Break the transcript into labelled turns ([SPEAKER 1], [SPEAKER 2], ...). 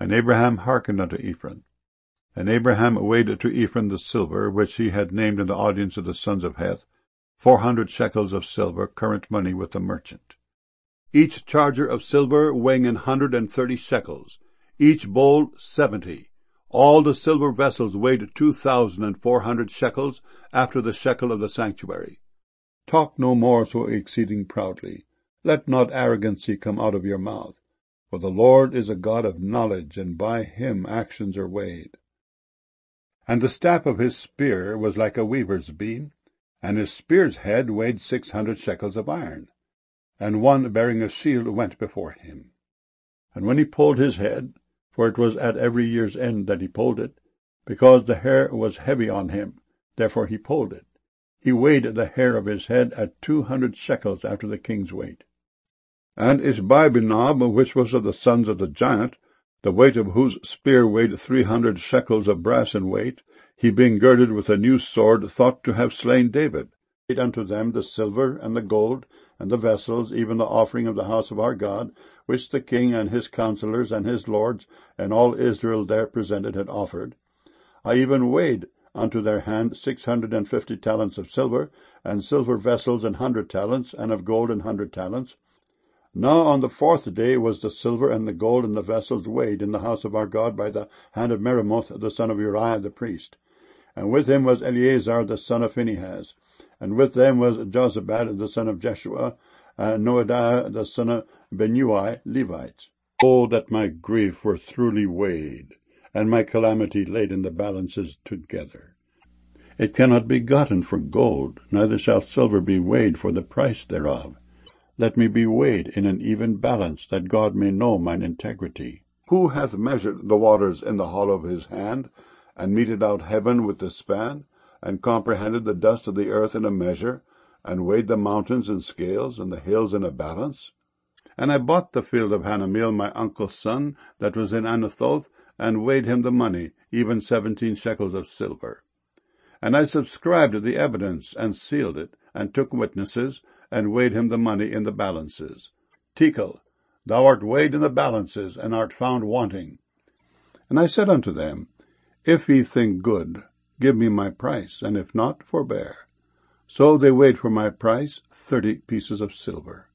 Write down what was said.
[SPEAKER 1] And Abraham hearkened unto Ephron. And Abraham weighed to Ephron the silver, which he had named in the audience of the sons of Heth, 400 shekels of silver, current money with the merchant. Each charger of silver weighing 130 shekels, each bowl 70. All the silver vessels weighed 2,400 shekels, after the shekel of the sanctuary. Talk no more so exceeding proudly. Let not arrogancy come out of your mouth. For the Lord is a God of knowledge, and by him actions are weighed. And the staff of his spear was like a weaver's beam, and his spear's head weighed 600 shekels of iron. And one bearing a shield went before him. And when he pulled his head, for it was at every year's end that he pulled it, because the hair was heavy on him, therefore he pulled it, he weighed the hair of his head at 200 shekels after the king's weight. And Ishbi-benob, which was of the sons of the giant, the weight of whose spear weighed 300 shekels of brass in weight, he being girded with a new sword, thought to have slain David. He gave unto them the silver and the gold and the vessels, even the offering of the house of our God, which the king and his counselors and his lords and all Israel there presented had offered. I even weighed unto their hand 650 talents of silver, and silver vessels 100 talents, and of gold 100 talents. Now on the 4th day was the silver and the gold and the vessels weighed in the house of our God by the hand of Meremoth the son of Uriah the priest. And with him was Eleazar the son of Phinehas, and with them was Jozabad the son of Jeshua, and Noadiah the son of Binnui, Levites. Oh, that my grief were truly weighed, and my calamity laid in the balances together. It cannot be gotten for gold, neither shall silver be weighed for the price thereof. Let me be weighed in an even balance, that God may know mine integrity. Who hath measured the waters in the hollow of his hand, and meted out heaven with the span, and comprehended the dust of the earth in a measure, and weighed the mountains in scales, and the hills in a balance? And I bought the field of Hanameel my uncle's son, that was in Anathoth, and weighed him the money, even 17 shekels of silver. And I subscribed the evidence, and sealed it, and took witnesses, and weighed him the money in the balances. Tekel, thou art weighed in the balances, and art found wanting. And I said unto them, If ye think good, give me my price, and if not, forbear. So they weighed for my price 30 pieces of silver.